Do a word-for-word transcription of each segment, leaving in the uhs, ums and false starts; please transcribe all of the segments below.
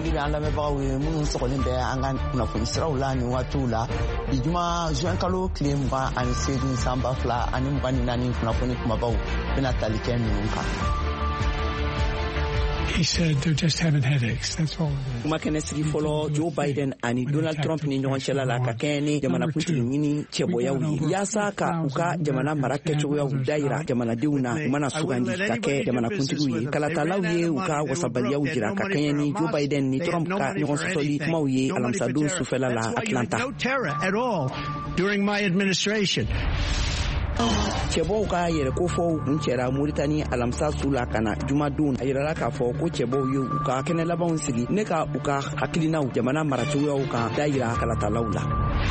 foli bɛ an lamɛnbagaw ye minnu sɔgɔlen bɛ an ka kunnafoni siraw la nin waatiw la bi juma juin kalo tile mugan ani seegin san ba fila ani mugan ni naani kunnafoni kumabaw bɛna tali kɛ ninnu kan. He said they're just having headaches. That's all. Kuma kɛnɛ sigi fɔlɔ Joe Biden ani Donald Trump ni ɲɔgɔn cɛla la ka kɛɲɛ ni jamanakuntigi ɲini cɛbɔyaw ye yaasa ka u ka jamana mara kɛcogoyaw dayira jamanadenw na u mana sugandi ka kɛ jamanakuntigiw ye kalatalaw ye u ka wasabaliyaw jira ka kɛɲɛ ni Joe Biden ni Trump ka ɲɔgɔn sɔsɔli kumaw ye alamisadon sufɛla la Atlanta. During my administration. Cɛbɔw ka yɛrɛkofɔw kun cɛra Mauritanie alamisa su la ka na jumadon a yirala k'a fɔ ko cɛbɔw ye u ka kɛnɛ labanw sigi ne ka u ka hakilinaw jamana maracogoyaw kan dayira kalatalaw la.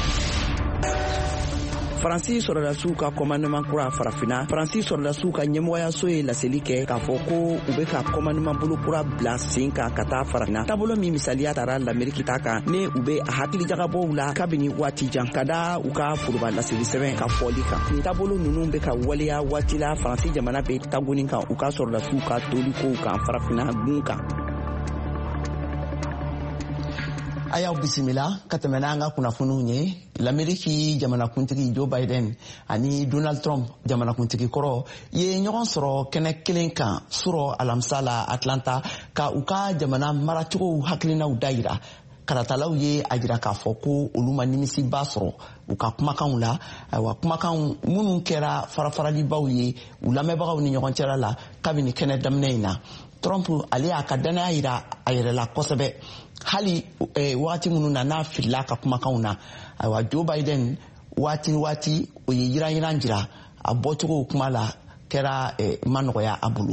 Faransi sɔrɔdasiw ka commandement kura farafina Faransi sɔrɔdasiw ka ɲɛmɔgɔyaso ye laseli kɛ k'a fɔ ko u bɛ ka commandement bolo kura bila sen kan ka taa farafina taabolo min misaliya tara l'Amérique ta kan ne u bɛ a hakili jagabɔw la kabini waati jan ka da u ka foroba laseli sɛbɛn ka fɔli kan nin taabolo ninnu bɛ ka waleya waati la Faransi jamana bɛ tagoni kan u ka sɔrɔdasiw ka tolikow kan farafina gun kan. A y'aw bisimila ka tɛmɛ n'an ka kunnafoniw ye l'Amérique jamanakuntigi Joe Biden ani Donald Trump jamanakuntigi kɔrɔ ye ɲɔgɔn sɔrɔ kɛnɛ kelen kan sɔrɔ alamisa la Atlanta ka u ka jamana maracogow hakilinaw dayira karatalaw ye a jira k'a fɔ ko olu ma nimisiba sɔrɔ u ka kumakanw la ayiwa kumakan minnu kɛra farafaralibaw ye u lamɛnbagaw ni ɲɔgɔn cɛla la kabini kɛnɛ daminɛ in na Trump ale y'a ka danaya yira a yɛrɛ la kosɛbɛ hali waati minnu na n'a filila ka kumakanw na ayiwa Joe Biden waati waati o ye yiran-yiran jira a bɔcogo kuma la kɛra ma nɔgɔya a bolo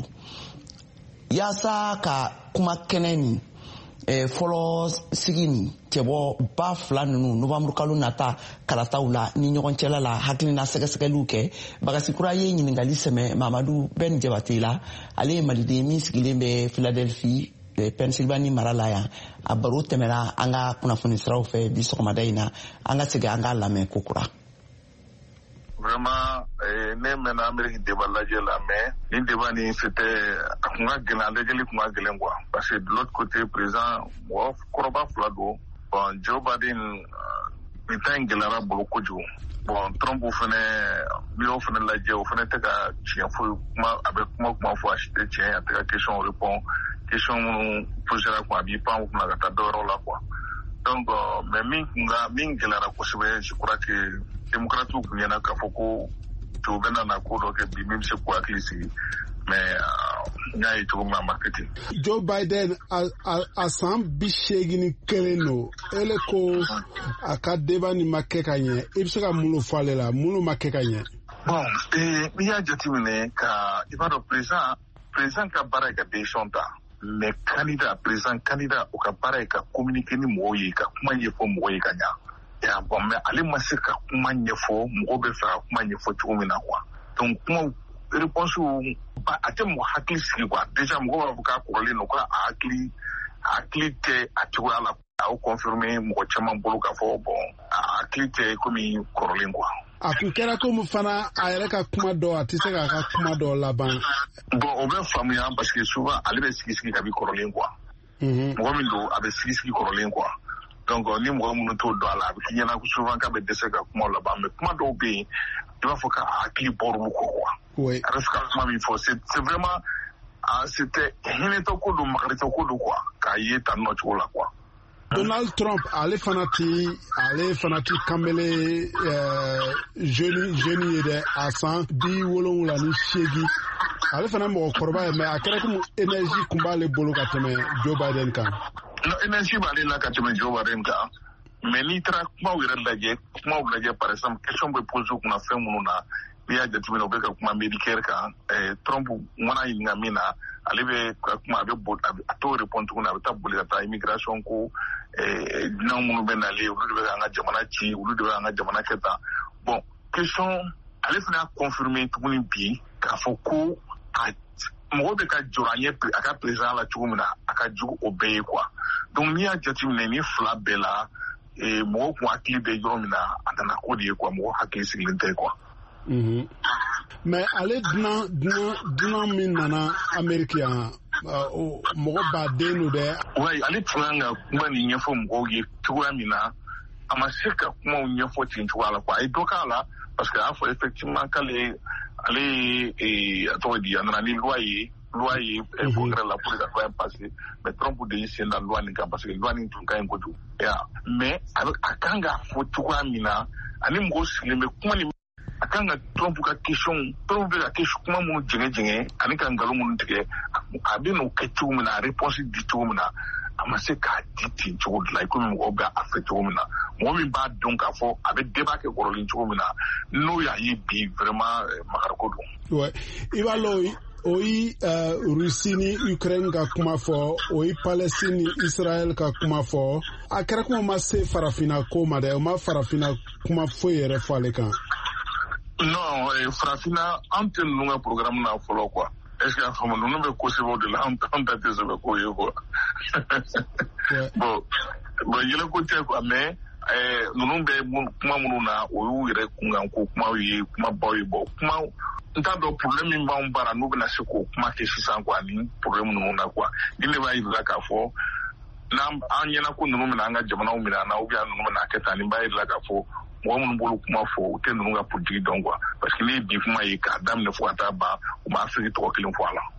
yaasa ka kuma kɛnɛ nin fɔlɔ sigi nin cɛbɔ ba fila ninnu novembre kalo nata kalataw la ni ɲɔgɔn cɛla la hakilina sɛgɛsɛgɛliw kɛ bagasikura ye ɲiningali sɛmɛ Mamadu Ben Jabate la ale ye maliden min sigilen bɛ Philadelphie Pennsylvanie mara la yan a baro tɛmɛra an ka kunnafoni siraw fɛ bi sɔgɔmada in na an ka segin an ka lamɛn kokura. Vraiment, ne mɛnna Amérique débat lajɛ la mais ni débat ni c'était a kun ka gɛlɛn a lajɛli kun ka gɛlɛn quoi parce que de l'autre côté président mɔgɔ kɔrɔba fila don bon Joe Biden nin ta in gɛlɛyara bolo kojugu bon Trump fɛnɛ n'i y'o fɛnɛ lajɛ o fɛnɛ tɛ ka tiɲɛ foyi kuma a bɛ kuma kuma fɔ a si tɛ tiɲɛ a tɛ ka question répond question minnu posera kun a b'i pan o kunna ka taa dɔ wɛrɛw la quoi donc mais min kun ka min gɛlɛyara kosɛbɛ je crois que démocrates kun ɲɛna k'a fɔ ko Joe bɛna na ko dɔ kɛ bi min bɛ se k'u hakili sigi mais n y'a ye cogo min na a ma kɛ ten. Joe Biden a san bi seegin ni kelen don ele ko a ka débat nin ma kɛ ka ɲɛ i bɛ se ka mun fɔ ale la mun ma kɛ ka ɲɛ. bon n'i y'a jateminɛ ka i b'a dɔn président président ka baara ye ka décision ta mais candidat président candidat o ka baara ye ka communiquer ni mɔgɔw ye ka kuma ɲɛfɔ mɔgɔw ye ka ɲa. Ya bon mais ale ma se ka kuma ɲɛfɔ mɔgɔw bɛ fɛ ka kuma ɲɛfɔ cogo min na quoi donc kuma réponse ba a tɛ mɔgɔ hakili sigi quoi déjà mɔgɔw b'a fɔ k'a kɔrɔlen don ko a hakili hakili tɛ a cogoya la a y'o confirmer mɔgɔ caman bolo k'a fɔ bon a hakili tɛ komi kɔrɔlen quoi. A kun kɛra komi fana a yɛrɛ ka kuma dɔ a tɛ se k'a ka kuma dɔ laban. bon o bɛ faamuya parce que souvent ale bɛ sigi sigi kabi kɔrɔlen quoi. mɔgɔ min don a bɛ sigi sigi kɔrɔlen quoi. donc ni mɔgɔ minnu t'o dɔn a la a bɛ k'i ɲɛna souvent k'a bɛ dɛsɛ ka kuma laban mais kuma dɔw bɛ yen i b'a fɔ k'a hakili bɔr'olu kɔ quoi. oui a bɛ fɛ ka kuma min fɔ c'est c'est vraiment c'était hinɛtɔ ko don makaritɔ ko don quoi k'a ye tan nɔ cogo la quoi. Donald Trump ale fana ti ale fana ti kanbele jeune jeune ye dɛ a san bi wolonwula ni seegin ale fana mɔgɔkɔrɔba ye mais a kɛra komi énergie kun b'ale bolo ka tɛmɛ Joe Biden kan. no énergie b'ale la ka tɛmɛ Joe Biden kan mais n'i taara kumaw yɛrɛ lajɛ kumaw lajɛ par exemple question bɛ pose o kunna fɛn minnu na n'i y'a jateminɛ o bɛ ka kuma Medicare kan Trump mana ɲininka min na ale bɛ ka kuma a bɛ boli a t'o répond tuguni a bɛ taa boli ka taa immigration ko dunan minnu bɛ nalen olu de bɛ an ka jamana ci olu de bɛ an ka jamana kɛ tan bon question ale fana y'a confirmer tuguni bi k'a fɔ ko a mɔgɔ bɛ ka jɔ an ye a ka président la cogo min na a ka jugu o bɛɛ ye quoi donc n'i y'a jateminɛ ni fila bɛɛ la mɔgɔ kun hakili bɛ yɔrɔ min na a nana ko de ye quoi mɔgɔ hakili sigilen tɛ quoi. mais ale dunan dunan dunan min nana Amérique yan mɔgɔ baden no dɛ. Ouais, ale tun kan ka kuma nin ɲɛfɔ mɔgɔw ye cogoya min na a ma se ka kumaw ɲɛfɔ ten cogoya la quoi a ye dɔ k'a la parce que a y'a fɔ effectivement k'ale ale ye a tɔgɔ di a nana ni loi ye loi ye congrès la pour que ka loi passer mais Trump de y'i sen da loi nin kan parce que loi nin tun ka ɲi kojugu mais a kan k'a fɔ cogoya min na ani mɔgɔw sigilen bɛ kuma nin a kan ka Trump ka question Trump bɛ ka question kuma minnu jɛngɛ jɛngɛ ani ka nkalon minnu tigɛ a bɛ n'o kɛ cogo min na a réponse di cogo min na a ma se k'a di ten cogo de la i komi mɔgɔw bɛ a fɛ cogo min na mɔgɔ min b'a dɔn k'a fɔ a bɛ débat kɛ kɔrɔlen cogo min na n'o y'a ye bi vraiment makariko don. Ouais, i b'a lɔ o ye Russie ni Ukraine ka kuma fɔ o ye Palestine ni Israel ka kuma fɔ a kɛra kuma ma se farafina ko ma dɛ o ma farafina kuma foyi yɛrɛ fɔ ale kan. Non, farafina an tɛ ninnu ka programme na fɔlɔ quoi. Est-ce que fama ninnu bɛ ko sɛbɛnw de la an ta tɛ sɛbɛn ko ye quoi. Bon bon yɛlɛko tɛ quoi mais ninnu bɛ kuma minnu na o y'u yɛrɛ kunkan ko kumaw ye kumabaw ye bon kuma n t'a dɔn problème min b'anw bara n'u bɛna se k'o kuma kɛ sisan quoi ni problème ninnu na quoi ni ne b'a yirala k'a fɔ n'an an ɲɛna ko ninnu bɛna an ka jamanaw minɛ an na ou bien ninnu bɛna kɛ tan ni b'a yirala k'a fɔ mɔgɔ minnu bolo kuma fɔ u tɛ ninnu ka politique dɔn quoi parce que ne ye bi kuma ye k'a daminɛ fo ka taa ban u m'a fɛn tɔgɔ kelen fɔ a la.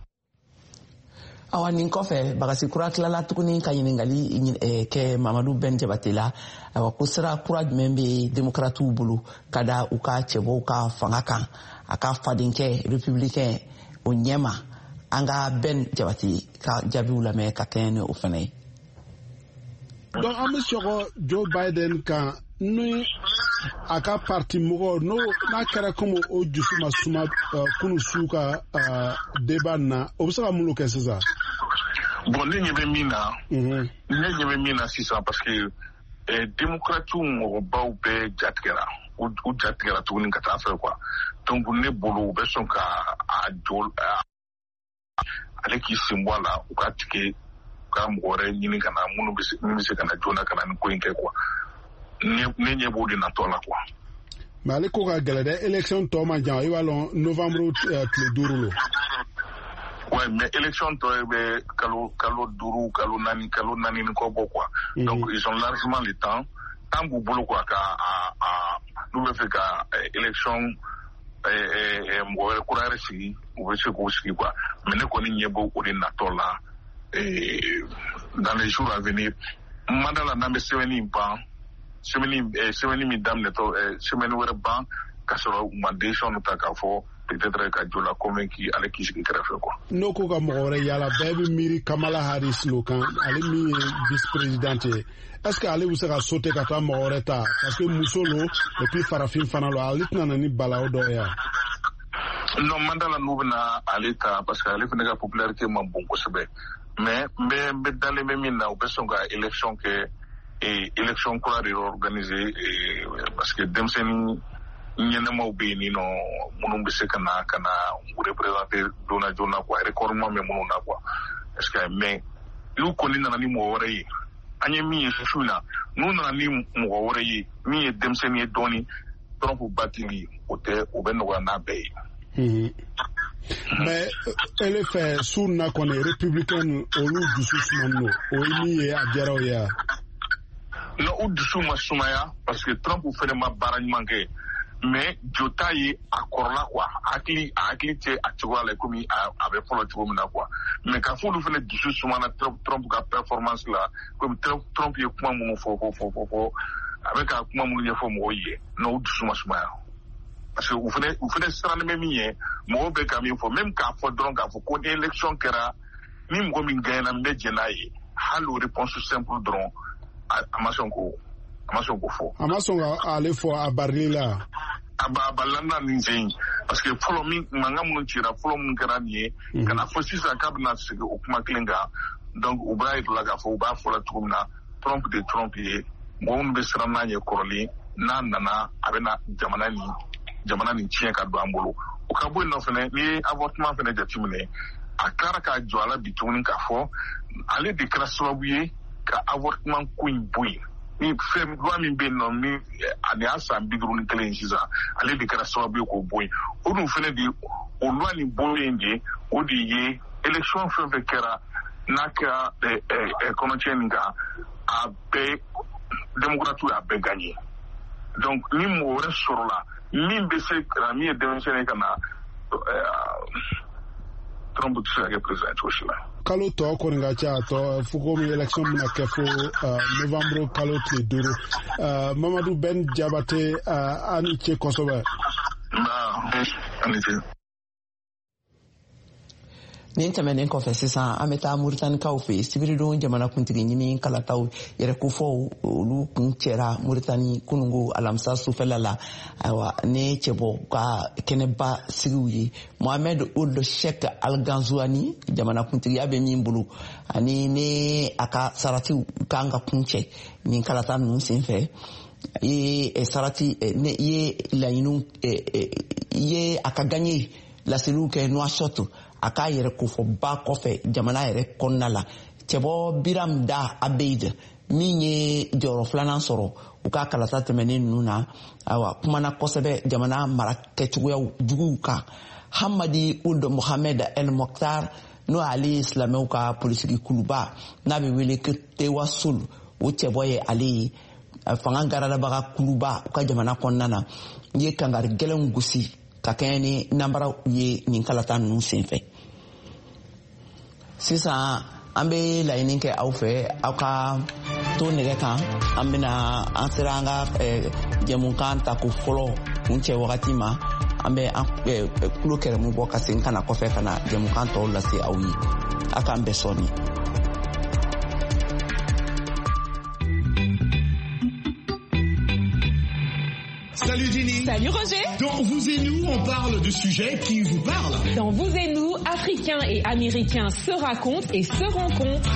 Awa nin kɔfɛ bagasi kura tilala tuguni ka ɲininkali kɛ Mamadu Ben Jabate la awa ko sira kura jumɛn bɛ démocratiw bolo ka da u ka cɛbɔw ka fanga kan a ka fadenkɛ républicain o ɲɛma an ka Ben Jabate ka jaabiw lamɛn ka kɛɲɛ ni o fana ye. Donc an bɛ sɔgɔ Joe Biden kan ni a ka parti mɔgɔ n'o n'a kɛra comme o dusu ma suma kunu su ka débat na o bɛ se ka mun kɛ sisan. Bon ne ɲɛ bɛ min na ne ɲɛ bɛ min na sisan parce que démocratiw mɔgɔbaw bɛɛ jatigɛra u jatigɛra tuguni ka taa fɛ quoi donc ne bolo u bɛ sɔn ka a jɔ ale k'i sen bɔ a la u ka tigɛ u ka mɔgɔ wɛrɛ ɲini ka na minnu bɛ se ka na joona ka na ni ko in kɛ quoi ne ɲɛ b'o de natɔ la quoi. mais ale ko ka gɛlɛ dɛ élection tɔ man jan i b'a lɔn novembre tile duuru lo. Ouais, mais élection tɔ bɛ kalo kalo duuru kalo naani kalo naani ni kɔ bɔ quoi. Donc ils ont largement le temps temps b'u bolo quoi ka a a n'u bɛ fɛ ka élection mɔgɔ wɛrɛ kura yɛrɛ sigi u bɛ se k'o sigi quoi mais ne kɔni ɲɛ b'o o de natɔ la dans les jours à venir mandat la n'an bɛ sɛbɛnni ban semaine semaine min daminɛtɔ semaine wɛrɛ ban ka sɔrɔ u ma décision ta k'a fɔ peut-être ka jo la convaincu ale k'i sigi kɛrɛfɛ quoi. n'o ko ka mɔgɔ wɛrɛ yala bɛɛ bɛ miiri Kamala Harris lo kan ale min ye vice présidente ye est-ce que ale bɛ se ka sauter ka taa mɔgɔ wɛrɛ ta parce que muso lo et puis farafin fana lo ale tɛna na ni balawu dɔ ye yan. non mandat la n'u bɛna ale ta parce que ale fana ka popularité ma bon kosɛbɛ mais n bɛ n bɛ dalen bɛ min na u bɛ sɔn ka élection kɛ et élection kura de organisé parce que denmisɛnnin ɲɛnɛmaw bɛ yen ni nɔ minnu bɛ se ka na ka na représenter joona joona quoi recordement bɛ minnu na quoi est-ce que mais n'u kɔni nana ni mɔgɔ wɛrɛ ye an ye min ye su in na n'u nana ni mɔgɔ wɛrɛ ye min ye denmisɛnnin ye dɔɔni Trump batili o tɛ o bɛ nɔgɔya n'a bɛɛ ye. mais ele fɛ su na kɔni républicain olu dusu sumani no o ye min ye a diyara o ye a. non u dusu ma sumaya parce que Trump fɛnɛ ma baara ɲuman kɛ mais jota ye a kɔrɔla quoi hakili a hakili tɛ a cogoya la komi a bɛ fɔlɔ cogo min na quoi mais k'a fɔ olu fɛnɛ dusu sumana Trump ka performance la komi Trump ye kuma minnu fɔ fɔ fɔ fɔ a bɛ ka kuma minnu ɲɛfɔ mɔgɔw ye non u dusu ma sumaya parce que u fɛnɛ u fɛnɛ sirannen bɛ min ye mɔgɔw bɛ ka min fɔ même k'a fɔ dɔrɔn k'a fɔ ko ni élection kɛra ni mɔgɔ min gagné n bɛ jɛn n'a ye hali o réponse simple dɔrɔn a ma sɔn ko a ma sɔn ko fɔ. a ma sɔn ka ale fɔ a barili la. a ba a balila n'a nin sen parce que fɔlɔ min mankan minnu cira fɔlɔ min kɛra nin ye ka na fɔ sisan k'a bɛna sigi o kuma kelen kan donc u b'a yirala k'a fɔ u b'a fɔla cogo min na Trump de Trump ye mɔgɔ minnu bɛ siran n'a ye kɔrɔlen n'a nana a bɛna jamana nin jamana nin tiɲɛ ka don an bolo o ka bɔ yen nɔ fɛnɛ n'i ye avortement fɛnɛ jateminɛ a tilara k'a jɔ a la bi tuguni k'a fɔ ale de kɛra sababu ye ka avortement ko in bɔ yen ni fɛn loi min bɛ yen nɔ ni a nin y'a san bi duuru ni kelen sisan ale de kɛra sababu ye k'o bɔ yen o dun fɛnɛ de o loi nin bɔlen de o de ye élection fɛn fɛn kɛra n'a kɛra kɔnɔtiɲɛ nin kan a bɛɛ démocrate y'a bɛɛ gagné donc ni mɔgɔ wɛrɛ sɔrɔla min bɛ se ka min ye denmisɛnnin ka na Trump tɛ se ka kɛ président cogo si la. kalo tɔ kɔni ka ca tɔ fo komi élection bɛna kɛ fo novembre kalo tile duuru Mamadu Ben Jabate a ni ce kosɛbɛ. a ni ce. nin tɛmɛnen kɔfɛ sisan an bɛ taa Mauritaniikaw fɛ sibiridon jamanakuntigi ɲimi kalataw yɛrɛ kofɔw olu kun cɛra Mauritani kunungo alamisa sufɛla la ayiwa ne cɛbɔ ka kɛnɛba sigiw ye Mohamed Ould Cheikh Al Ghazouani jamanakuntigiya bɛ min bolo ani ne a ka saratiw kan ka kun cɛ nin kalata ninnu senfɛ ye sarati ne ye laɲiniw ye a ka gagné laseliw kɛ Nouakchott a k'a yɛrɛ kofɔba kɔfɛ jamana yɛrɛ kɔnɔna la cɛbɔ Biram Da Abeid min ye jɔyɔrɔ filanan sɔrɔ u ka kalata tɛmɛnen ninnu na awa kumana kosɛbɛ jamana mara kɛcogoyaw juguw kan Hamadi Ould Mohamed El Mokhtar n'o ale silamɛw ka polisigi kuluba n'a bɛ wele ko Tewasul o cɛbɔ ye ale ye fanga garalabaga kuluba u ka jamana kɔnɔna na ye kangari gɛlɛnw gosi ka kɛɲɛ ni nanbaraw ye nin kalata ninnu senfɛ sisan an bɛ laɲini kɛ aw fɛ aw ka to nɛgɛ kan an bɛna an sera an ka jɛmukan ta ko fɔlɔ kun cɛ wagati ma an bɛ an tulo kɛrɛmu bɔ ka segin ka na kɔfɛ ka na jɛmukan tɔw lase aw ye a k'an bɛɛ sɔnni. Salut Dini. Salut Roger. Dans Vous et Nous, on parle de sujets qui vous parlent. Dans Vous et Nous, Africains et Américains se racontent et se rencontrent.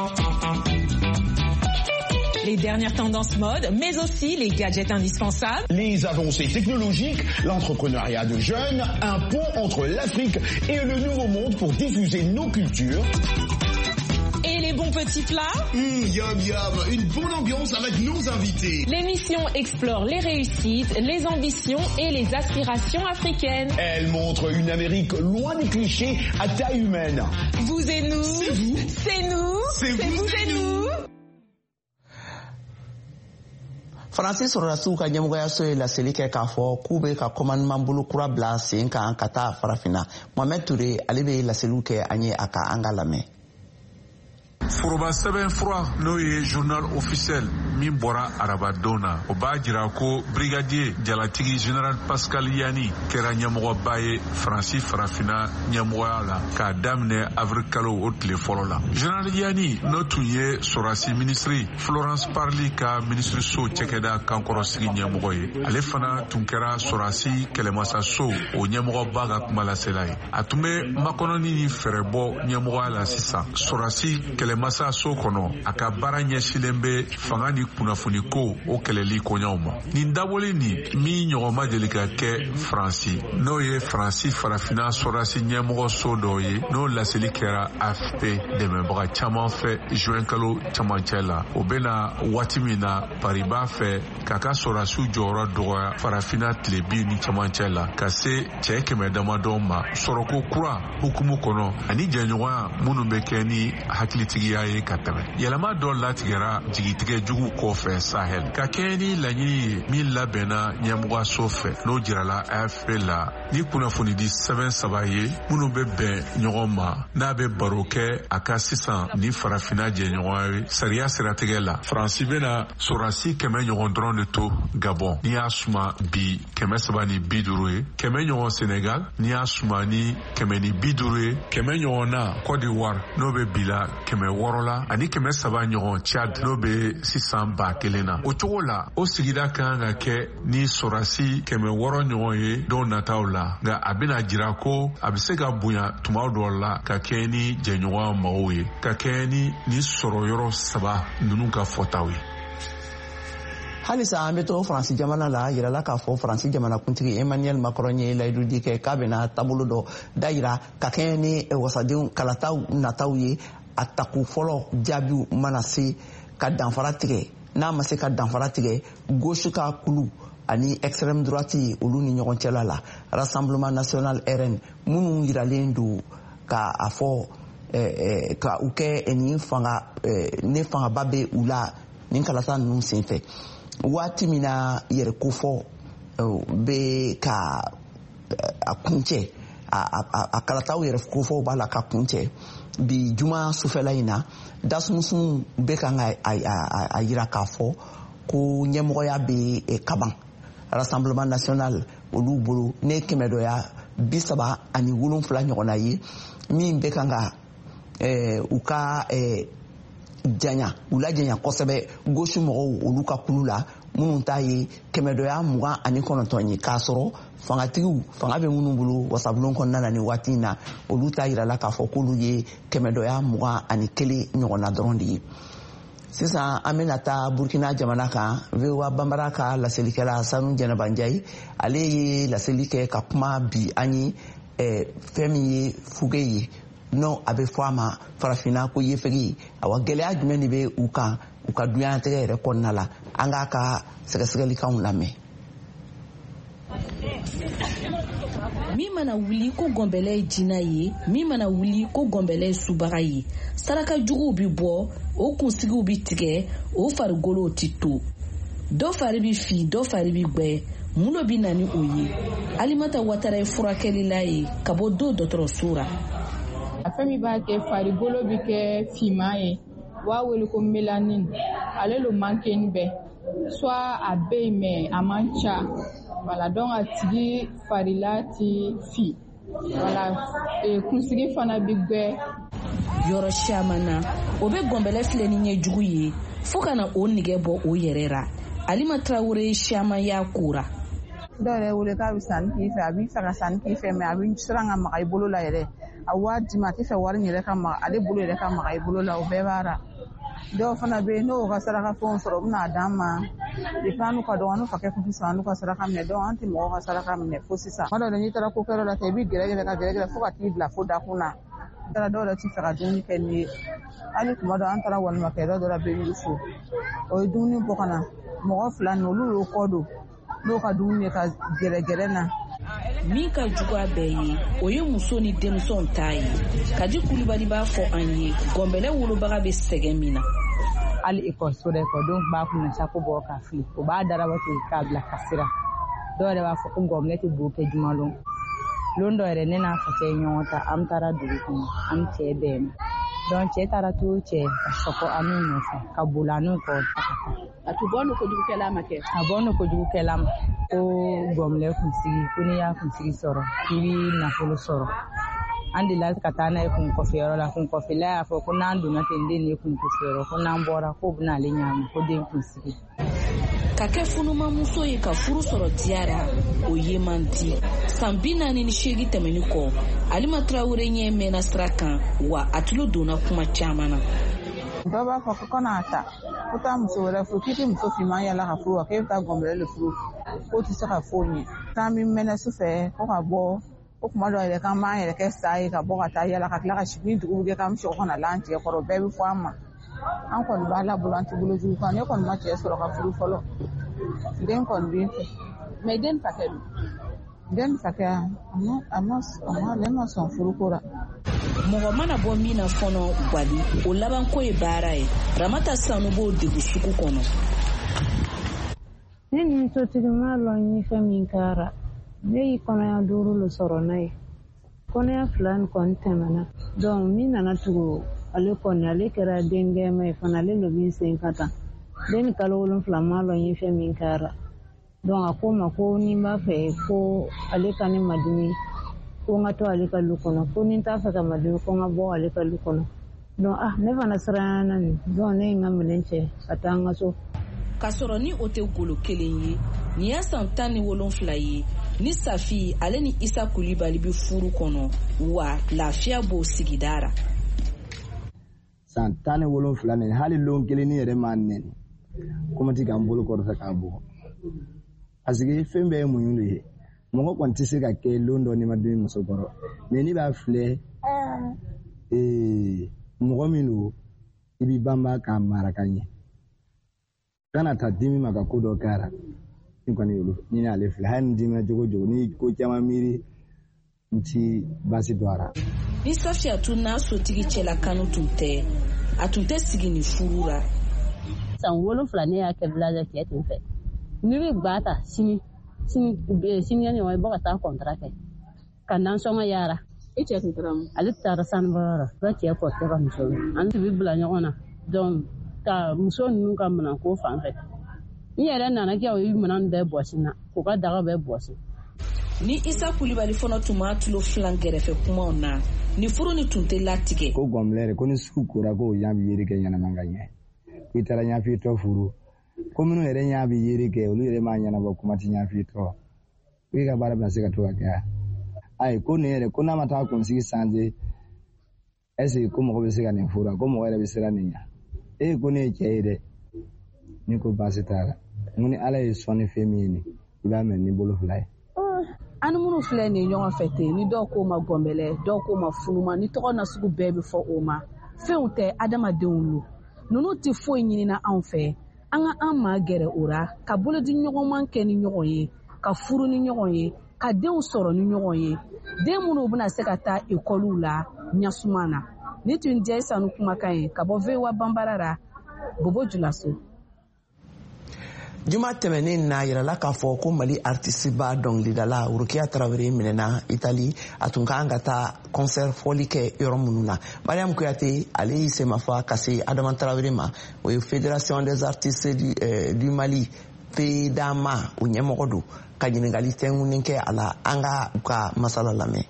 Les dernières tendances mode, mais aussi les gadgets indispensables. Les avancées technologiques, l'entrepreneuriat de jeunes, un pont entre l'Afrique et le Nouveau Monde pour diffuser nos cultures. Et les bons petits plats. Mmh, yum yum, une bonne ambiance avec nos invités. L'émission explore les réussites, les ambitions et les aspirations africaines. Elle montre une Amérique loin des clichés à taille humaine. Vous et nous. C'est vous. C'est nous. C'est vous, vous et nous. Francis Rorasiw ka ɲɛmɔgɔyaso ye laseli kɛ k'a fɔ k'u bɛ ka commandement bolo kura bila sen kan ka taa Farafina. Mohamed Touré ale bɛ laseliw kɛ an ye a ka an ka lamɛn. Foroba sɛbɛn fura n'o ye journal officiel min bɔra arabadon na o b'a jira ko brigadier jalatigi général Pascal Yani kɛra ɲɛmɔgɔba ye Faransi Farafina ɲɛmɔgɔya la k'a daminɛ avril kalo o tile fɔlɔ la. Général Yani n'o tun ye Sorasi ministre Florence Parly ka ministre so cɛkɛda kankɔrɔsigi ɲɛmɔgɔ ye. Ale fana tun kɛra Sorasi kɛlɛmasa so o ɲɛmɔgɔba ka kumalasela ye. A tun bɛ makɔnɔni ni fɛrɛbɔ ɲɛmɔgɔya la sisan. Sorasi kɛlɛmasa so kɔnɔ a ka baara ɲɛsilen bɛ fanga ni kunnafoni ko o kɛlɛli koɲaw ma. Nin dabɔli nin min ɲɔgɔn ma deli ka kɛ Faransi n'o ye Faransi Farafina Sorasi ɲɛmɔgɔ so dɔ ye n'o laseli kɛra A F P dɛmɛbaga caman fɛ juin kalo camancɛ la. O bɛna waati min na Paris b'a fɛ k'a ka Sorasiw jɔyɔrɔ dɔgɔya Farafina tile bi ni camancɛ la ka se cɛ kɛmɛ damadɔ ma sɔrɔko kura hukumu kɔnɔ ani jɛɲɔgɔnya minnu bɛ kɛ ni hakilitigiya ye ka tɛmɛ. Yɛlɛma dɔ latigɛra jigitigɛ jugu kɔfɛ Sahel ka kɛ ni laɲini ye min labɛnna ɲɛmɔgɔso fɛ n'o jirala A F P la ni kunnafoni di sɛbɛn saba ye minnu bɛ bɛn ɲɔgɔn ma n'a bɛ baro kɛ a ka sisan ni Farafina jɛɲɔgɔn ye sariya siratigɛ la. Faransi bɛna Sorasi kɛmɛ ɲɔgɔn dɔrɔn de to Gabon n'i y'a suma bi kɛmɛ saba ni bi duuru ye, kɛmɛ ɲɔgɔn Senegal n'i y'a suma ni kɛmɛ ni bi duuru ye, kɛmɛ ɲɔgɔn na Côte d'Ivoire n'o bɛ bila kɛmɛ wɔɔrɔ la ani kɛmɛ saba ɲɔgɔn Tchad n'o bɛ sisan ba kelen na. O cogo la o sigida kan ka kɛ ni Sorasi kɛmɛ wɔɔrɔ ɲɔgɔn ye don nataw la nka a bɛna jira ko a bɛ se ka bonya tuma dɔw la ka kɛ ni jɛɲɔgɔn mɔgɔw ye ka kɛ ni ni sɔrɔ yɔrɔ saba ninnu ka fɔtaw ye. halisa an bɛ to Faransi jamana la yirala k'a fɔ Faransi jamanakuntigi Emmanuel Macron ye layidu di kɛ k'a bɛna taabolo dɔ dayira ka kɛɲɛ ni wasadenw kalataw nataw ye a taku fɔlɔ jaabiw mana se ka danfara tigɛ n'a ma se ka danfara tigɛ gauche ka kulu ani extrême droite olu ni ɲɔgɔn cɛla la Rassemblement National R N minnu yiralen don ka a fɔ eh, ka u kɛ ni fanga eh, ne fangaba bɛ u la nin kalata ninnu senfɛ waati min na yɛrɛ kofɔ bɛ ka a kuncɛ a kalataw yɛrɛ kofɔw b'a la ka kuncɛ bi juma sufɛla in na dasumusun bɛ kan ka a yira k'a fɔ ko ɲɛmɔgɔya bɛ kaban rassemblement national olu bolo ne kɛmɛ dɔ ya bi saba ani wolonfila ɲɔgɔnna ye min bɛ kan ka u ka janya u la janya kosɛbɛ gauche mɔgɔw olu ka kulu la minnu ta ye kɛmɛ dɔ ya mugan ani kɔnɔntɔn ye k'a sɔrɔ fangatigiw fanga bɛ minnu bolo wasabulon kɔnɔna na ni waati in na olu ta yirala k'a fɔ k'olu ye kɛmɛ dɔ ya mugan ani kelen ɲɔgɔnna dɔrɔn de ye sisan an bɛna taa burkina jamana kan V O A banbara ka laselikɛla Sanu Jɛnɛbanjayi ale ye laseli kɛ ka kuma bi an ye fɛn min ye fuge ye n'o a bɛ fɔ a ma farafinna ko yefegi awa gɛlɛya jumɛn de bɛ u kan u ka dunyantigɛ yɛrɛ kɔnɔna la an k'a ka sɛgɛsɛgɛlikanw lamɛn. min mana wuli ko gɔnbɛlɛ ye jina ye min mana wuli ko gɔnbɛlɛ ye subaga ye saraka juguw bi bɔ o kunsigiw bi tigɛ o farigolow ti to dɔ fari bi fi dɔ fari bi gwɛ mun dɔ bi na ni o ye Alimata Watara ye furakɛlila ye ka bɔ do dɔgɔtɔrɔso ra a fɛn min b'a kɛ farigolo bi kɛ finman ye u b'a wele ko mélanine ale lo manqué bɛɛ soit a bɛ yen mais a man ca voilà donc a tigi farila ti fi voilà kunsigi fana bi gwɛ yɔrɔ caman na o bɛ gɔnbɛlɛ filɛ ni ɲɛjugu ye fo ka na o nɛgɛ bɔ o yɛrɛ ra Alima Traoré caman y'a kora dɔw yɛrɛ wele k'a bɛ sanni k'i fɛ a b'i fɛ ka sanni k'i fɛ mais a bɛ siran ka maga i bolo la yɛrɛ a wari d'i ma a tɛ fɛ wari yɛrɛ ka maga ale bolo yɛrɛ ka maga i bolo la o bɛɛ b'a ra dɔw fana bɛ yen n'o ka saraka fɛnw sɔrɔ u bɛna d'an ma depuis an n'u ka dɔgɔ an n'u ka kɛ kun tɛ sɔn an n'u ka saraka minɛ donc an tɛ mɔgɔw ka saraka minɛ fo sisan tuma dɔw la n'i taara ko kɛyɔrɔ la ten i bɛ gɛrɛgɛrɛ ka gɛrɛgɛrɛ fo ka t'i bila fo dakun na n taara dɔw la t'i fɛ ka dumuni kɛ ni ye hali tuma dɔw an taara walimakɛ dɔ dɔ la bɛ yiri fo o ye dumuni bɔ ka na mɔgɔ fila nin olu y'o kɔ don n'o ka dumuni ye ka gɛrɛgɛrɛ na min ka jugu a bɛɛ ye o ye muso ni denmisɛnw ta ye Kadi Kulibali b'a fɔ an ye gɔnbɛlɛ wolobaga bɛ sɛgɛn min na hali ekɔliso dɛ ekɔlidenw b'a kunna sa ko bɔ ka fili o b'a daraba to k'a bila ka sira dɔw yɛrɛ b'a fɔ ko gɔnbɛlɛ tɛ bo kɛ jumalon lon dɔ yɛrɛ ne n'a fakɛ ye ɲɔgɔn ta an taara dugu kɔnɔ an cɛ bɛɛ ma donc cɛ taara to cɛ ka sɔkɔ an n'u nɔfɛ ka boli an n'u kɔ a tun bɔ n'o kojugukɛla ma kɛ a bɔ n'o kojugukɛla ma ko gɔnbɛlɛ kunsigi ko n'i y'a kunsigi sɔrɔ k'i bɛ nafolo sɔrɔ an delila ka taa n'a ye kun kɔfɛyɔrɔ la kun kɔfɛla y'a fɔ ko n'an donna ten den ye kun kɔfɛyɔrɔ ko n'an bɔra ko bɛna ale ɲaama ko den kunsigi ka kɛ funumamuso ye ka furu sɔrɔ diyara o ye man di san bi naani ni seegin tɛmɛni kɔ Alima Traoré ɲɛ mɛnna sira kan wa a tulo donna kuma caman na dɔw b'a fɔ ko kana ta ko taa muso wɛrɛ furu k'i tɛ muso finman yala ka furu wa k'e bɛ taa gɔnbɛlɛ de furu k'o tɛ se ka fɔ o ɲɛ k'an bɛ mɛnɛ su fɛ ko ka bɔ o kuma dɔw yɛrɛ k'an b'an yɛrɛ kɛ sa ye ka bɔ ka taa yala ka tila ka sigi ni dugu bɛ kɛ k'an bɛ sɔgɔ ka na la an cɛ kɔrɔ bɛɛ bɛ fɔ an ma an kɔni b'a la bolo an tɛ bolo jugu kan ne kɔni ma cɛ sɔrɔ ka furu fɔlɔ den kɔni bɛ n fɛ mais den fakɛ don den fakɛ a ma a ma ale ma sɔn furuko la mɔgɔ mana bɔ min na fɔnɔ wali o labanko ye baara ye Ramata Sanu b'o degun sugu kɔnɔ ne ni sotigi ma lɔn ye fɛn min kɛra ne y'i kɔnɔya duuru lo sɔrɔ n'a ye kɔnɔya fila nin kɔni tɛmɛna donc min nana tugu ale kɔni ale kɛra den gɛɛma ye fana ale lo b'i sen ka tan den ni kalo wolonfila ma lɔn ye fɛn min kɛra donc a ko ma ko ni n b'a fɛ ko ale ka ne madumi ko n ka to ale ka lu kɔnɔ ko ni n t'a fɛ ka madumi ko n ka bɔ ale ka lu kɔnɔ donc ah ne fana siranyana nin donc ne ye n ka minɛn cɛ ka taa n ka so ka sɔrɔ ni o tɛ golo kelen ye nin y'a san tan ni wolonfila ye ni Safi ale ni Isa Kulibali bɛ furu kɔnɔ wa lafiya b'o sigida ra san tan ni wolonfila nin hali lon kelen ni yɛrɛ m'a nɛni kuma tɛ k'an bolo kɔrɔta k'a bɔ parce que fɛn bɛɛ ye muɲu de ye mɔgɔ kɔni tɛ se ka kɛ lon dɔ n'i ma dimi muso kɔrɔ mais n'i b'a filɛ mɔgɔ min don i b'i banba k'a mara ka ɲɛ kana ta dimi ma ka ko dɔ kɛra ni kɔni olu ni n'ale filɛ hali ni dimina jogo jogo ni ko caman miiri n ti baasi don a la ni Safiatou n'a sotigi cɛla kanu tun tɛ a tun tɛ sigi ni furu la. San wolonfila ne y'a kɛ village cɛ tun fɛ ni bɛ gba ta sini sini sini ne wa bɔ ka taa contrat kɛ ka nan sɔngɔ yaara e cɛ tun taara mun ale taara sanbara ba cɛ porte ka muso an bi bila ɲɔgɔn na donc ka muso ninnu ka minan ko fan fɛ ni yɛrɛ nana kɛ o yi minan bɛɛ bɔsi na ko ka daga bɛɛ bɔsi. Ni Isa Kulibali fana tun ma tulo filan gɛrɛfɛ kumaw na ni furu ni tun tɛ latigɛ. Ko gɔmlɛre ko ni sugu kora ko yan bi yeri kɛ ɲɛnama ka ɲɛ i taara ɲafi tɔ furu ko minnu yɛrɛ ɲa bi yeri kɛ olu yɛrɛ ma ɲɛnabɔ kuma ti ɲafi tɔ i ka baara bɛna se ka to ka kɛ ayi ko nin yɛrɛ ko n'a ma taa kunsigi sanze est-ce que ko mɔgɔ bɛ se ka nin furu ko mɔgɔ yɛrɛ bɛ siran nin ɲa e ko ne ye cɛ ye dɛ ni ko baasi t'a la ni ala ye sɔnni fɛn min ye nin i b'a mɛn ni bolo fila ye. An minnu filɛ nin ɲɔgɔn fɛ ten ni dɔw ko ma gɔnbɛlɛ dɔw ko ma funuma ni tɔgɔ na sugu bɛɛ bɛ fɔ o ma fɛnw tɛ adamadenw lo ninnu tɛ foyi ɲinina anw fɛ an ka an ma gɛrɛ o ra ka bolodi ɲɔgɔnman kɛ ni ɲɔgɔn ye ka furu ni ɲɔgɔn ye ka denw sɔrɔ ni ɲɔgɔn ye den minnu bɛna se ka taa ekɔliw la ɲasuma na ni tun diya sanu kumakan ye ka bɔ V O A Banbara ra Bobo Julaso. Juma tɛmɛnen na yirala k'a fɔ ko Mali artiste ba dɔnkilidala Urukiya Tarawele minɛna Itali a tun kan ka taa concert fɔli kɛ yɔrɔ minnu na. Mariam Kuyate ale y'i semafa ka se Adama Tarawele ma o ye Fédération des artistes du, euh, du Mali FEDAMA o ɲɛmɔgɔ don ka ɲininkali tɛnkunin kɛ a la an ka u ka masala lamɛn.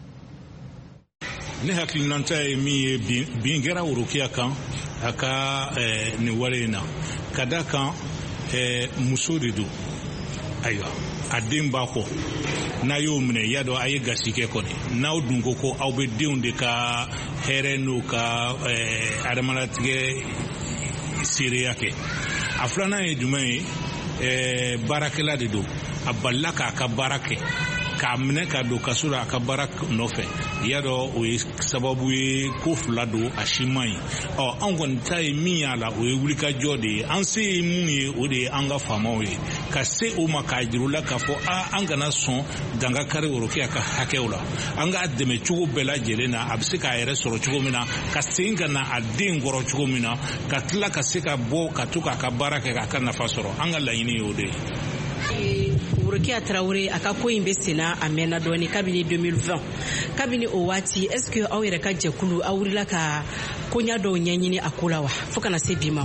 Ne hakilinanta ye min ye bin kɛra Urukiya kan a ka nin wale in na ka da kan muso de don ayiwa a den b'a kɔ n'a y'o minɛ i y'a dɔn a ye gasi kɛ kɔni n'aw dun ko ko aw bɛ denw de ka hɛrɛ n'u ka adamalatigɛ seereya kɛ a filanan ye jumɛn ye baarakɛla de don a balila k'a ka baara kɛ k'a minɛ ka don kaso la a ka baara nɔfɛ i y'a dɔn o ye sababu ye ko fila don a si man ɲi ɔ anw kɔni ta ye min y'a la o ye wulikajɔ de ye an se ye mun ye o de ye an ka faamaw ye ka se o ma k'a jira u la k'a fɔ a an kana sɔn danga kari Urukiya ka hakɛw la an k'a dɛmɛ cogo bɛɛ lajɛlen na a bɛ se k'a yɛrɛ sɔrɔ cogo min na ka segin ka na a den kɔrɔ cogo min na ka tila ka se ka bɔ ka to k'a ka baara kɛ k'a ka nafa sɔrɔ an ka laɲini ye o de ye. Urukiya Tarawele a ka ko in bɛ senna a mɛnna dɔɔni kabini deux mille vingt kabini o waati est-ce que aw yɛrɛ ka jɛkulu aw wulila ka koɲa dɔw ɲɛɲini a ko la wa fo kana se bi ma.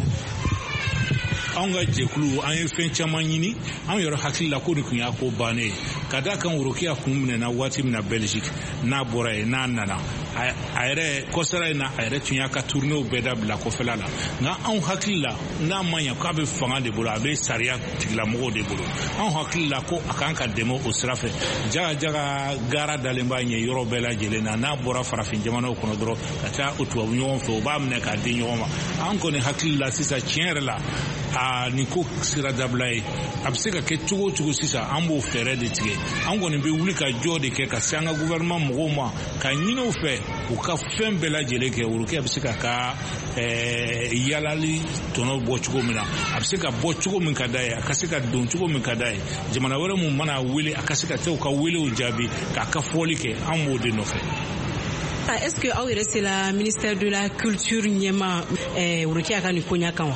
Anw ka jɛkulu an ye fɛn caman ɲini an yɛrɛ hakili la ko nin kun y'a ko bannen ye ka da kan Urukiya kun minɛna waati min na Belgique n'a bɔra yen n'a nana a yɛrɛ kɔsara in na a yɛrɛ tun y'a ka tournéw bɛɛ dabila kɔfɛla la nka anw hakili la n'a ma ɲɛ k'a bɛ fanga de bolo a bɛ sariya tigilamɔgɔw de bolo anw hakili la ko a kan ka dɛmɛ o sira fɛ jaga jaga gara dalen b'a ɲɛ yɔrɔ bɛɛ lajɛlen na n'a bɔra farafin jamanaw kɔnɔ dɔrɔn ka taa o tubabu ɲɔgɔn fɛ o b'a minɛ k'a di ɲɔgɔn ma an kɔni hakili la sisan tiɲɛ yɛrɛ la a nin ko sira dabila ye a bɛ se ka kɛ cogo o cogo sisan an b'o fɛɛrɛ de tigɛ an kɔni bɛ wuli ka jɔ de kɛ ka se an ka gouvernement mɔgɔw ma ka ɲini u fɛ u ka fɛn bɛɛ lajɛlen kɛ Urukiya bɛ se ka ka yalali tɔnɔ bɔ cogo min na a bɛ se ka bɔ cogo min ka d'a ye a ka se ka don cogo min ka d'a ye jamana wɛrɛ mun mana wele a ka se ka taa u ka welew jaabi k'a ka fɔli kɛ an b'o de nɔfɛ. Est-ce que aw yɛrɛ sera ministère de la culture ɲɛma Urukiya ka nin koɲa kan wa?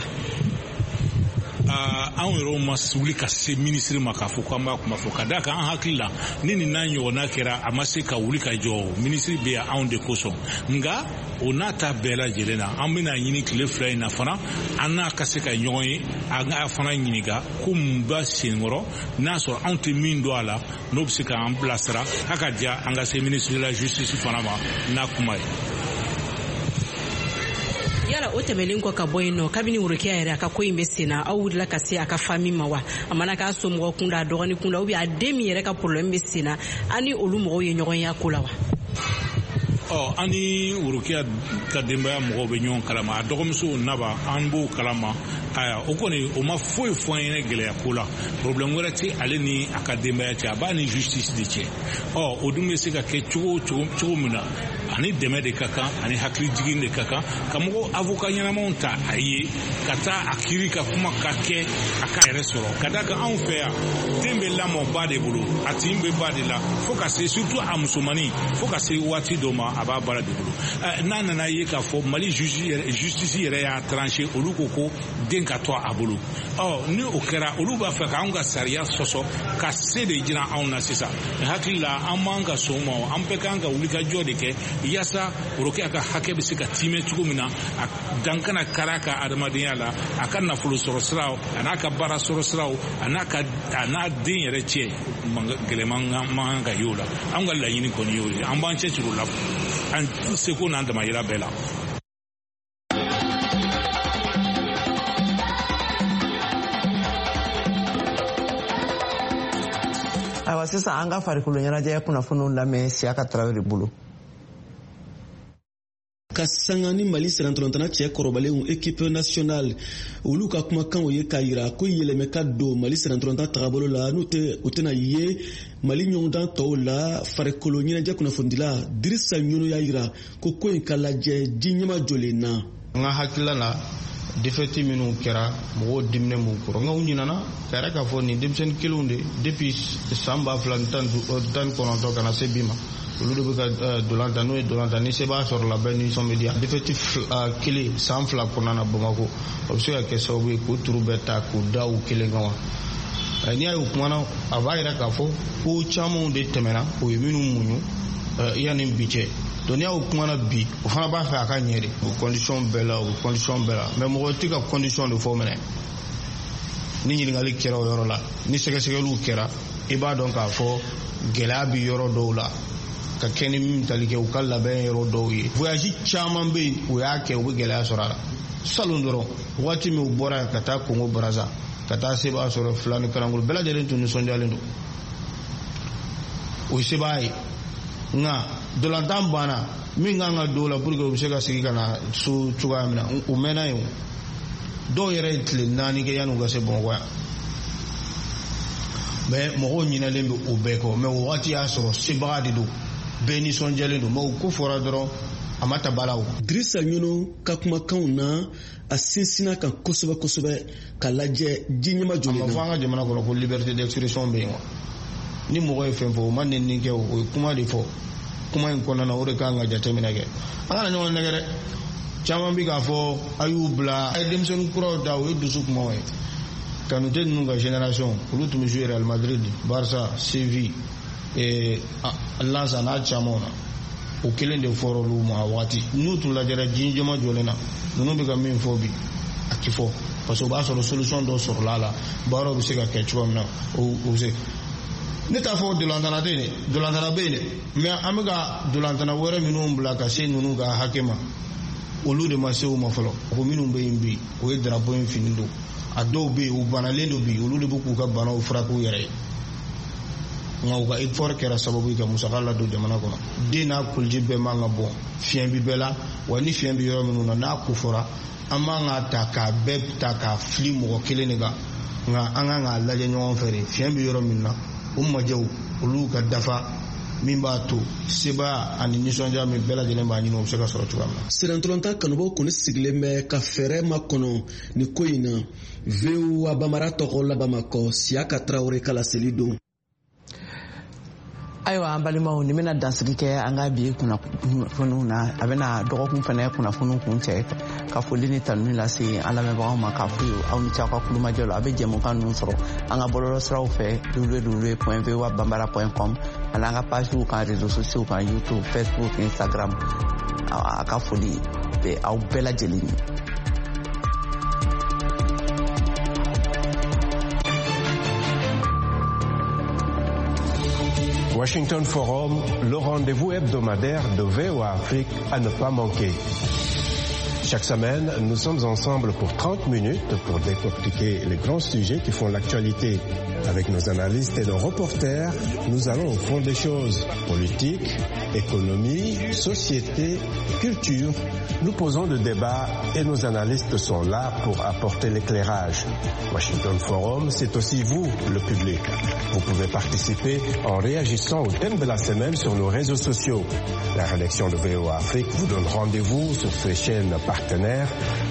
Anw yɛrɛ ma wuli ka se ministre ma k'a fɔ k'an b'a kuma fɔ ka d'a kan an hakili la ni nin n'a ɲɔgɔnna kɛra a ma se ka wuli ka jɔ ministre bɛ yan anw de kosɔn nka o n'a ta bɛɛ lajɛlen na an bɛna ɲini tile fila in na fana an n'a ka se ka ɲɔgɔn ye an ka fana ɲininka ko mun b'a senkɔrɔ n'a sɔrɔ anw tɛ min dɔn a la n'o bɛ se k'an bilasira a ka diya an ka se ministre de la justice fana ma n'a kuma ye. Yala o tɛmɛlen kɔ ka bɔ yen nɔ kabini Urukiya yɛrɛ a ka ko in bɛ senna aw wulila ka se a ka famille ma wa a mana k'a somɔgɔ kunda a dɔgɔnin kunda ou bien a den min yɛrɛ ka problème bɛ senna an ni olu mɔgɔw ye ɲɔgɔn ye a ko la wa. ɔ an ni Urukiya ka denbaya mɔgɔw bɛ ɲɔgɔn kalama a dɔgɔmuso Naba an b'o kalama aya o kɔni o ma foyi fɔ an ɲɛna gɛlɛya ko la problème wɛrɛ tɛ ale ni a ka denbaya cɛ a b'a ni justice de cɛ ɔ o dun bɛ se ka kɛ cogo cogo cogo min na ani dɛmɛ de ka kan ani hakili jigin de ka kan ka mɔgɔ avocat ɲɛnamaw ta a ye ka taa a kiiri ka kuma ka kɛ a ka yɛrɛ sɔrɔ ka da kan anw fɛ yan den bɛ lamɔ ba de bolo a tin bɛ ba de la fo ka se surtout a musomani fo ka se waati dɔ ma a b'a baara de bolo n'a nana ye k'a fɔ Mali justice yɛrɛ y'a tranché olu ko ko den ka to a bolo ɔ ni o kɛra olu b'a fɛ k'anw ka sariya sɔsɔ ka se de jira anw na sisan hakili la an b'an ka sɔn ma an bɛɛ k'an ka wuli ka jɔ de kɛ yaasa Rokia ka hakɛ bɛ se ka tiimɛ cogo min na a dan kana kari a ka adamadenya la a ka nafolo sɔrɔ siraw a n'a ka baara sɔrɔ siraw a n'a ka a n'a den yɛrɛ cɛ gɛlɛman man ka y'o la an ka laɲini kɔni y'o ye an b'an cɛsiri o la an seko n'an damayira bɛɛ la. Ayiwa sisan an ka farikolo ɲɛnajɛ kunnafoniw lamɛn Siyaka Tarawele bolo. Ka sanga ni Mali sirantɔlɔntana cɛ kɔrɔbalenw équipe nationale olu ka kumakanw ye k'a yira ko yɛlɛmɛ ka don Mali sirantɔlɔntana tagabolo la n'u tɛ u tɛna ye Mali ɲɔgɔndan tɔw la farikolo ɲɛnajɛ kunnafonidila Dirisa Ɲono y'a yira ko ko in ka lajɛ ji ɲɛma jɔlen na. N ka hakilila la défaite minnu kɛra mɔgɔw diminen m'u kɔrɔ nka u ɲinana ka yɛrɛ k'a fɔ nin denmisɛnnin kelenw de depuis san ba fila ni tan ni kɔnɔntɔn ka na se bi ma olu de bɛ ka dolantan n'o ye dolantan ni se b'a sɔrɔ la bɛɛ nisɔn bɛ diya défaite kelen san fila kɔnɔna na Bamakɔ o bɛ se ka kɛ sababu ye k'o turu bɛɛ ta k'o da u kelen kan wa n'i y'a ye o kumana a b'a yɛrɛ k'a fɔ ko camanw de tɛmɛna o ye minnu muɲu yanni bi cɛ donc n'i y'a o kumana bi o fana b'a fɛ a ka ɲɛ de o condition bɛɛ la o condition bɛɛ la mais mɔgɔ tɛ ka condition de fɔ minɛ ni ɲininkali kɛra o yɔrɔ la ni sɛgɛsɛgɛliw kɛra i b'a dɔn k'a fɔ gɛlɛya bɛ yɔrɔ dɔw la ka kɛ ni min tali kɛ u ka labɛn yɔrɔ dɔw ye voyage caman bɛ yen u y'a kɛ u bɛ gɛlɛya sɔrɔ a la salon dɔrɔn waati min u bɔra yan ka taa Congo Brazza ka taa se b'a sɔrɔ fila ni Kalangolo bɛɛ lajɛlen tun nisɔndiyalen don o se b'a ye nka dolantan banna min kan ka don la pour que u bɛ se ka segin ka na so cogoya min na o mɛnna yen dɔw yɛrɛ ye tile naani kɛ yanni u ka se Bamakɔ yan mais mɔgɔw ɲinalen bɛ o bɛɛ kɔ mais o waati y'a sɔrɔ sebaga de don bɛɛ nisɔndiyalen don mais o ko fɔra dɔrɔn a ma ta bala o. Dirisa Ɲono ka kumakanw na a sinsinna kan kosɛbɛ kosɛbɛ ka lajɛ ji ɲɛma joli na. a ma fɔ an ka jamana kɔnɔ ko liberté d'expression bɛ yen wa ni mɔgɔ ye fɛn fɔ o ma nɛni kɛ o ye kuma de fɔ kuma in kɔnɔna na o de kan ka jateminɛ kɛ an kana ɲɔgɔn nɛgɛ dɛ caman bɛ k'a fɔ a y'u bila a ye denmisɛnnin kuraw da o ye dusu kumaw ye kanute ninnu ka génération olu tun bɛ jouer Real Madrid Barça Séville Lens n'a camanw na o kelen de fɔra olu ma a waati n'u tun lajɛra diɲɛ jɛma jɔlen na ninnu bɛ ka min fɔ bi a ti fɔ parce que o b'a sɔrɔ solution dɔ sɔrɔla a la baaraw bɛ se ka kɛ cogoya min na o bɛ se ne t'a fɔ dolantana tɛ yen dɛ dolantana bɛ yen dɛ mais an bɛ ka dolantana wɛrɛ minnu bila ka se ninnu ka hakɛ ma olu de ma se o ma fɔlɔ o minnu bɛ yen bi o ye drapeau in fini don a dɔw bɛ yen u banalen don bi olu de bɛ k'u ka banaw furakɛ u yɛrɛ ye nka u ka effort kɛra sababu ye ka musaka ladon jamana kɔnɔ den n'a koliji bɛɛ man ka bɔ fiɲɛ bɛ bɛɛ la wa ni fiɲɛ bɛ yɔrɔ minnu na n'a ko fɔra an man ka ta k'a bɛɛ ta k'a fili mɔgɔ kelen de kan nka an kan k'a lajɛ ɲɔgɔn fɛ de fiɲɛ bɛ yɔrɔ min na o majɛw olu ka dafa min b'a to seba ani nisɔndiya min bɛɛ lajɛlen b'a ɲini o bɛ se ka sɔrɔ cogoya min na. sirantɔlɔntan kanubaw kɔni sigilen bɛ ka fɛɛrɛ makɔnɔ nin ko in na V O A Bamara tɔgɔ la Bamakɔ Siyaka Tarawele ka laseli don. Ayiwa an balimaw ni bɛna dansigi kɛ an ka bi kunnafoniw na a bɛna dɔgɔkun fana kunnafoniw kun cɛ ka foli ni tanuni lase an lamɛnbagaw ma k'a fɔ ye aw ni ce aw ka kulumajɔ la a bɛ jɛmukan ninnu sɔrɔ an ka bɔlɔlɔsiraw fɛ w w w point v o a bambara point com ani an ka pagew kan réseaux sociaux kan YouTube Facebook Instagram a ka foli bɛ aw bɛɛ lajɛlen ye. Washington Forum, le rendez-vous hebdomadaire de V O A Afrique à ne pas manquer. Chaque semaine, nous sommes ensemble pour trente minutes pour décortiquer les grands sujets qui font l'actualité. Avec nos analystes et nos reporters, nous allons au fond des choses, politiques, Économie, société, culture, nous posons le débat et nos analystes sont là pour apporter l'éclairage. Washington Forum, c'est aussi vous, le public. Vous pouvez participer en réagissant au thème de la semaine sur nos réseaux sociaux. La rédaction de V O A Afrique vous donne rendez-vous sur ses chaînes partenaires